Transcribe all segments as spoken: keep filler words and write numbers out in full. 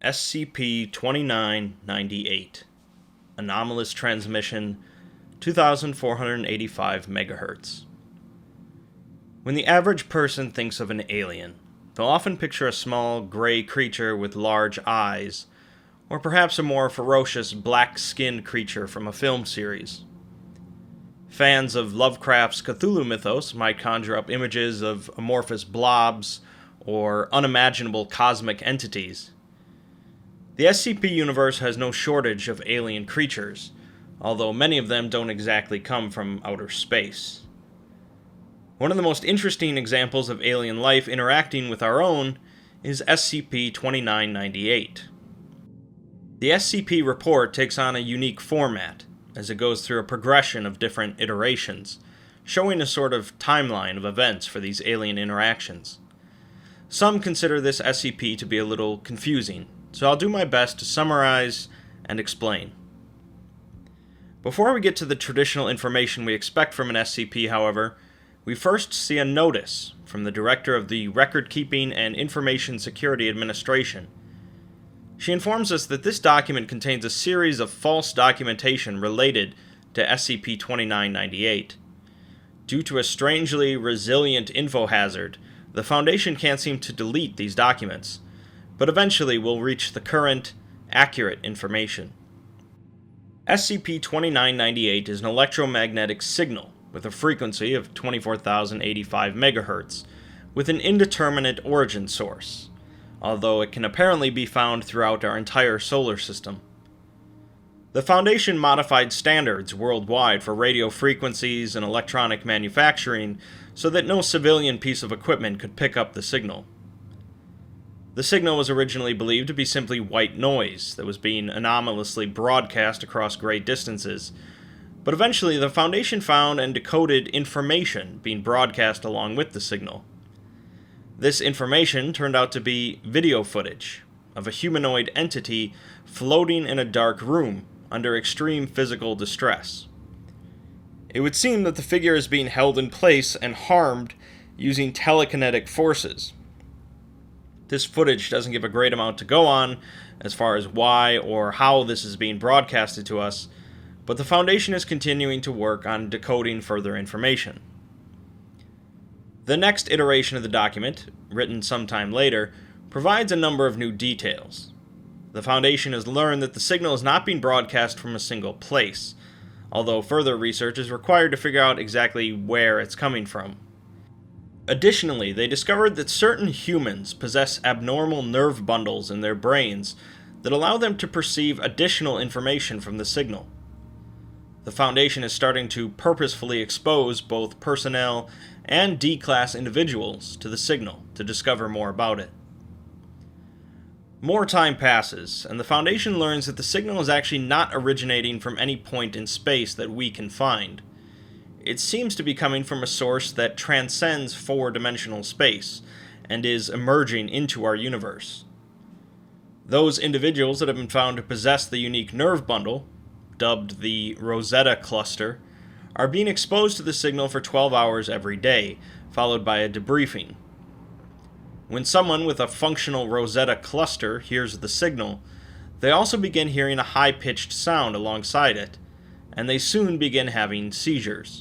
S C P twenty-nine ninety-eight, Anomalous Transmission, two thousand four hundred eighty-five megahertz. When the average person thinks of an alien, they'll often picture a small, gray creature with large eyes, or perhaps a more ferocious, black-skinned creature from a film series. Fans of Lovecraft's Cthulhu mythos might conjure up images of amorphous blobs or unimaginable cosmic entities. The S C P universe has no shortage of alien creatures, although many of them don't exactly come from outer space. One of the most interesting examples of alien life interacting with our own is S C P twenty-nine ninety-eight. The S C P report takes on a unique format, as it goes through a progression of different iterations, showing a sort of timeline of events for these alien interactions. Some consider this S C P to be a little confusing, so I'll do my best to summarize and explain. Before we get to the traditional information we expect from an S C P, however, we first see a notice from the Director of the Record Keeping and Information Security Administration. She informs us that this document contains a series of false documentation related to S C P twenty-nine ninety-eight. Due to a strangely resilient info hazard, the Foundation can't seem to delete these documents, but eventually will reach the current, accurate information. S C P twenty-nine ninety-eight is an electromagnetic signal with a frequency of twenty-four thousand eighty-five megahertz, with an indeterminate origin source, although it can apparently be found throughout our entire solar system. The Foundation modified standards worldwide for radio frequencies and electronic manufacturing so that no civilian piece of equipment could pick up the signal. The signal was originally believed to be simply white noise that was being anomalously broadcast across great distances, but eventually the Foundation found and decoded information being broadcast along with the signal. This information turned out to be video footage of a humanoid entity floating in a dark room under extreme physical distress. It would seem that the figure is being held in place and harmed using telekinetic forces. This footage doesn't give a great amount to go on as far as why or how this is being broadcasted to us, but the Foundation is continuing to work on decoding further information. The next iteration of the document, written sometime later, provides a number of new details. The Foundation has learned that the signal is not being broadcast from a single place, although further research is required to figure out exactly where it's coming from. Additionally, they discovered that certain humans possess abnormal nerve bundles in their brains that allow them to perceive additional information from the signal. The Foundation is starting to purposefully expose both personnel and D-class individuals to the signal to discover more about it. More time passes, and the Foundation learns that the signal is actually not originating from any point in space that we can find. It seems to be coming from a source that transcends four-dimensional space and is emerging into our universe. Those individuals that have been found to possess the unique nerve bundle, dubbed the Rosetta Cluster, are being exposed to the signal for twelve hours every day, followed by a debriefing. When someone with a functional Rosetta Cluster hears the signal, they also begin hearing a high-pitched sound alongside it, and they soon begin having seizures.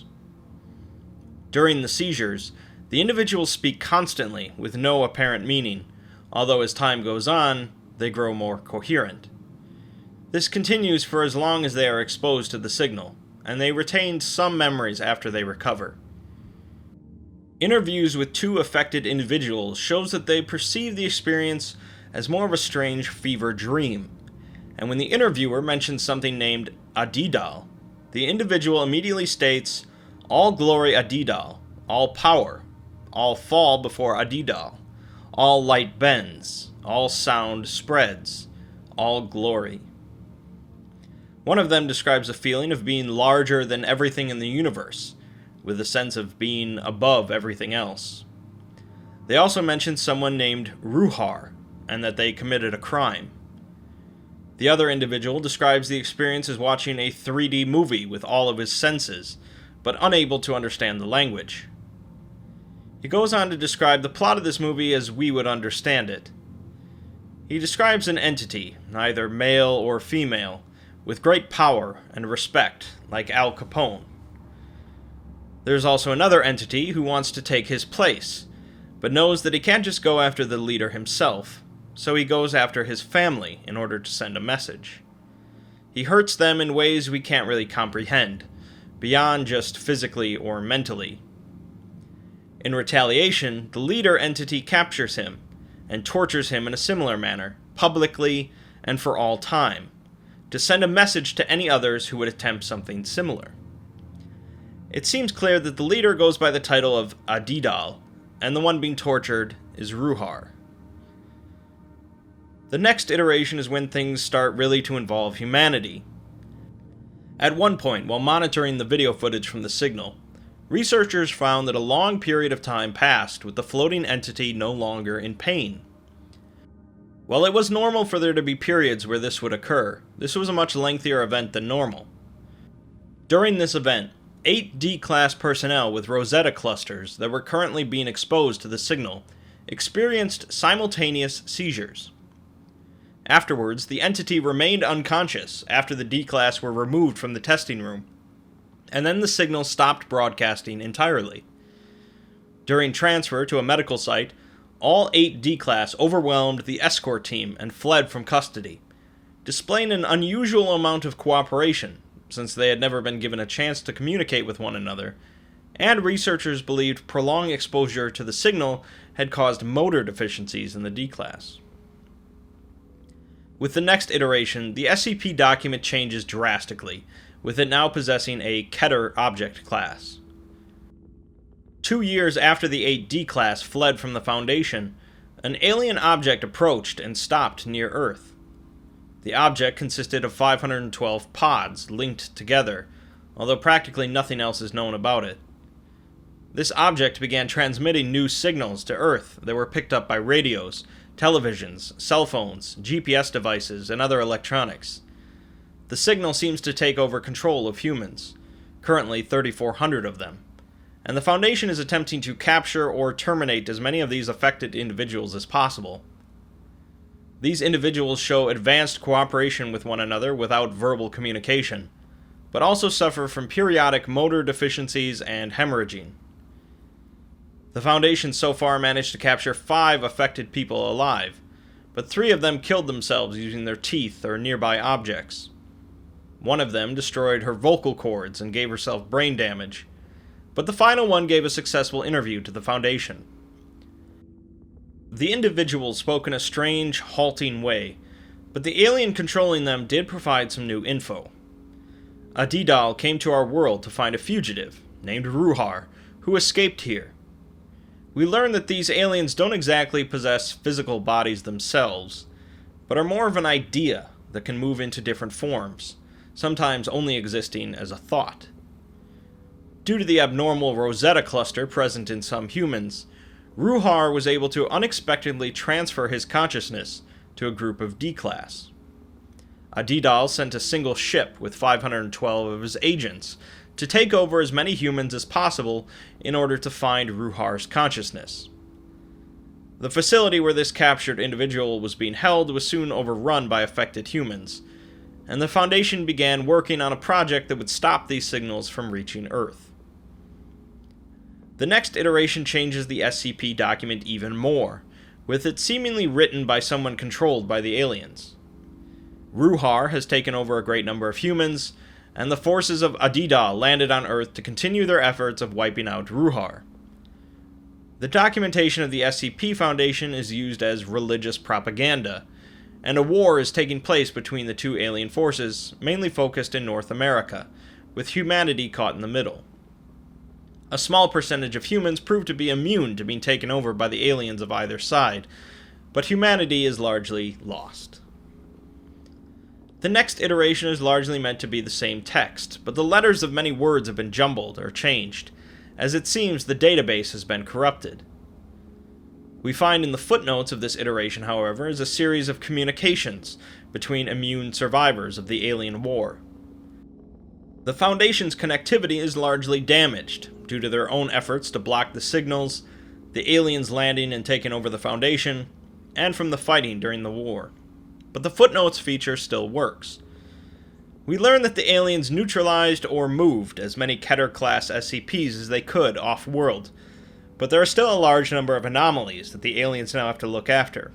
During the seizures, the individuals speak constantly with no apparent meaning, although as time goes on, they grow more coherent. This continues for as long as they are exposed to the signal, and they retain some memories after they recover. Interviews with two affected individuals shows that they perceive the experience as more of a strange fever dream, and when the interviewer mentions something named Adidal, the individual immediately states, "All glory Adidal, all power, all fall before Adidal, all light bends, all sound spreads, all glory." One of them describes a feeling of being larger than everything in the universe, with a sense of being above everything else. They also mention someone named Ruhar, and that they committed a crime. The other individual describes the experience as watching a three D movie with all of his senses, but unable to understand the language. He goes on to describe the plot of this movie as we would understand it. He describes an entity, neither male or female, with great power and respect, like Al Capone. There's also another entity who wants to take his place, but knows that he can't just go after the leader himself, so he goes after his family in order to send a message. He hurts them in ways we can't really comprehend, beyond just physically or mentally. In retaliation, the leader entity captures him, and tortures him in a similar manner, publicly and for all time, to send a message to any others who would attempt something similar. It seems clear that the leader goes by the title of Adidal, and the one being tortured is Ruhar. The next iteration is when things start really to involve humanity. At one point, while monitoring the video footage from the signal, researchers found that a long period of time passed with the floating entity no longer in pain. While it was normal for there to be periods where this would occur, this was a much lengthier event than normal. During this event, eight D-Class personnel with Rosetta clusters that were currently being exposed to the signal experienced simultaneous seizures. Afterwards, the entity remained unconscious after the D-Class were removed from the testing room, and then the signal stopped broadcasting entirely. During transfer to a medical site, all eight D-Class overwhelmed the escort team and fled from custody, displaying an unusual amount of cooperation, since they had never been given a chance to communicate with one another, and researchers believed prolonged exposure to the signal had caused motor deficiencies in the D-Class. With the next iteration, the S C P document changes drastically, with it now possessing a Keter object class. Two years after the eight D-Class fled from the Foundation, an alien object approached and stopped near Earth. The object consisted of five hundred twelve pods linked together, although practically nothing else is known about it. This object began transmitting new signals to Earth that were picked up by radios, televisions, cell phones, G P S devices, and other electronics. The signal seems to take over control of humans, currently thirty-four hundred of them, and the Foundation is attempting to capture or terminate as many of these affected individuals as possible. These individuals show advanced cooperation with one another without verbal communication, but also suffer from periodic motor deficiencies and hemorrhaging. The Foundation so far managed to capture five affected people alive, but three of them killed themselves using their teeth or nearby objects. One of them destroyed her vocal cords and gave herself brain damage, but the final one gave a successful interview to the Foundation. The individuals spoke in a strange, halting way, but the alien controlling them did provide some new info. Adidal came to our world to find a fugitive, named Ruhar, who escaped here. We learn that these aliens don't exactly possess physical bodies themselves, but are more of an idea that can move into different forms, sometimes only existing as a thought. Due to the abnormal Rosetta cluster present in some humans, Ruhar was able to unexpectedly transfer his consciousness to a group of D-Class. Adidal sent a single ship with five hundred twelve of his agents to take over as many humans as possible in order to find Ruhar's consciousness. The facility where this captured individual was being held was soon overrun by affected humans, and the Foundation began working on a project that would stop these signals from reaching Earth. The next iteration changes the S C P document even more, with it seemingly written by someone controlled by the aliens. Ruhar has taken over a great number of humans, and the forces of Adidal landed on Earth to continue their efforts of wiping out Ruhar. The documentation of the S C P Foundation is used as religious propaganda, and a war is taking place between the two alien forces, mainly focused in North America, with humanity caught in the middle. A small percentage of humans prove to be immune to being taken over by the aliens of either side, but humanity is largely lost. The next iteration is largely meant to be the same text, but the letters of many words have been jumbled or changed, as it seems the database has been corrupted. We find in the footnotes of this iteration, however, is a series of communications between immune survivors of the alien war. The Foundation's connectivity is largely damaged, due to their own efforts to block the signals, the aliens landing and taking over the Foundation, and from the fighting during the war. But the footnotes feature still works. We learn that the aliens neutralized or moved as many Keter-class S C Ps as they could off-world, but there are still a large number of anomalies that the aliens now have to look after.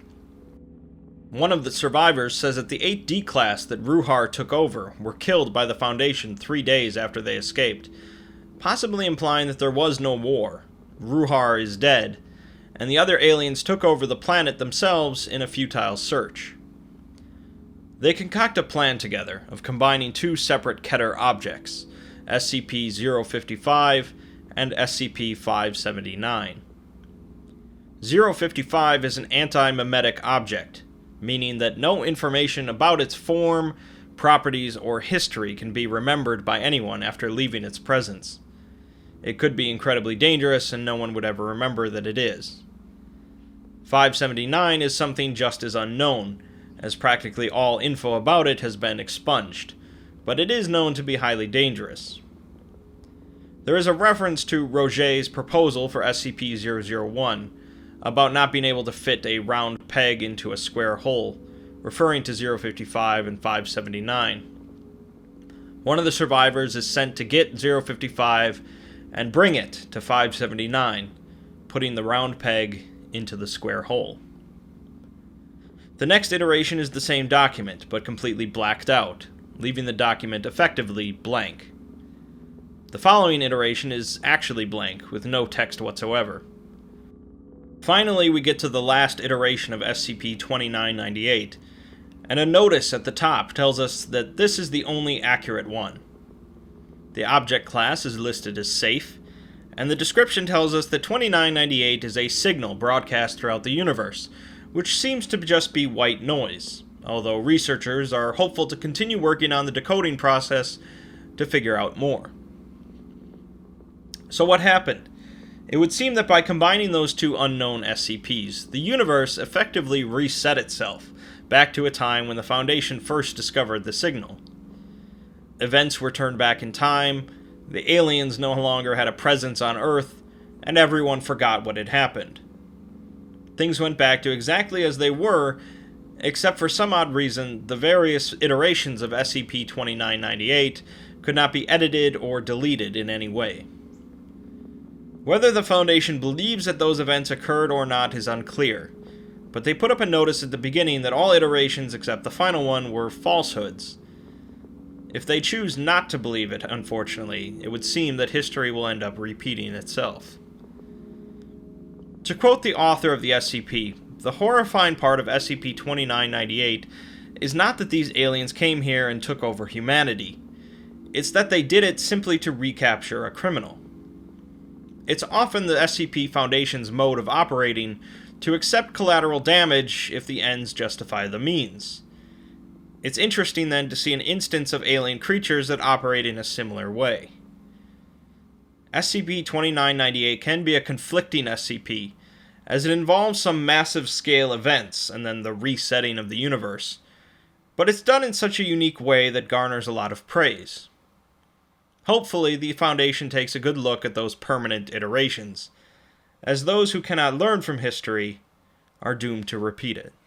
One of the survivors says that the eight D-class that Ruhar took over were killed by the Foundation three days after they escaped, possibly implying that there was no war. Ruhar is dead, and the other aliens took over the planet themselves in a futile search. They concoct a plan together of combining two separate Keter objects, S C P zero fifty-five and S C P five seventy-nine. zero fifty-five is an anti-memetic object, meaning that no information about its form, properties, or history can be remembered by anyone after leaving its presence. It could be incredibly dangerous, and no one would ever remember that it is. five seventy-nine is something just as unknown, as practically all info about it has been expunged, but it is known to be highly dangerous. There is a reference to Roget's proposal for S C P zero zero one, about not being able to fit a round peg into a square hole, referring to zero fifty-five and five seventy-nine. One of the survivors is sent to get zero fifty-five and bring it to five seventy-nine, putting the round peg into the square hole. The next iteration is the same document, but completely blacked out, leaving the document effectively blank. The following iteration is actually blank, with no text whatsoever. Finally, we get to the last iteration of S C P twenty-nine ninety-eight, and a notice at the top tells us that this is the only accurate one. The object class is listed as safe, and the description tells us that twenty-nine ninety-eight is a signal broadcast throughout the universe, which seems to just be white noise, although researchers are hopeful to continue working on the decoding process to figure out more. So what happened? It would seem that by combining those two unknown S C Ps, the universe effectively reset itself back to a time when the Foundation first discovered the signal. Events were turned back in time, the aliens no longer had a presence on Earth, and everyone forgot what had happened. Things went back to exactly as they were, except for some odd reason, the various iterations of S C P twenty-nine ninety-eight could not be edited or deleted in any way. Whether the Foundation believes that those events occurred or not is unclear, but they put up a notice at the beginning that all iterations except the final one were falsehoods. If they choose not to believe it, unfortunately, it would seem that history will end up repeating itself. To quote the author of the S C P, the horrifying part of S C P twenty-nine ninety-eight is not that these aliens came here and took over humanity. It's that they did it simply to recapture a criminal. It's often the S C P Foundation's mode of operating to accept collateral damage if the ends justify the means. It's interesting then to see an instance of alien creatures that operate in a similar way. S C P twenty-nine ninety-eight can be a conflicting S C P, as it involves some massive scale events and then the resetting of the universe, but it's done in such a unique way that garners a lot of praise. Hopefully, the Foundation takes a good look at those permanent iterations, as those who cannot learn from history are doomed to repeat it.